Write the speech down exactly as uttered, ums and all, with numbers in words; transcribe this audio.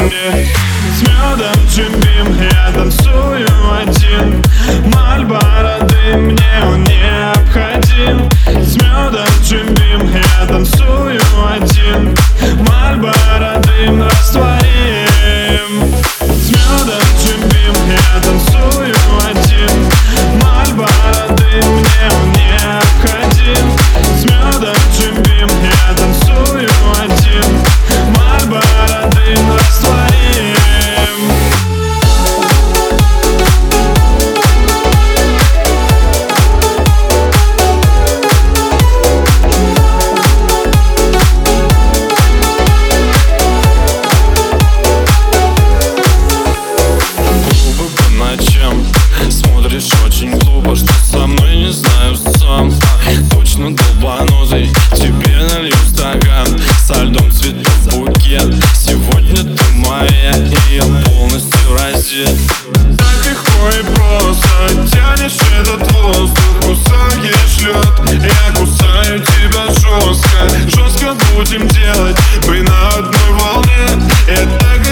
мне. С медом Jim Beam я танцую один. Мальборо дым, мне он необходим. С медом Jim Beam я танцую один. Мальборо дым растворим. С медом Jim Beam я танцую один. Мальборо дым, мне он необходим. С медом Jim Beam я танцую один. Мальборо дым растворим. Смотришь очень глупо, что со мной не знаю сам. Точно долбанутый, тебе налью стакан со льдом, цветов букет. Сегодня ты моя, и я полностью раздет. Так легко и просто тянешь этот воздух, кусаешь лед. Я кусаю тебя жестко, жестко будем делать. Мы на одной волне, это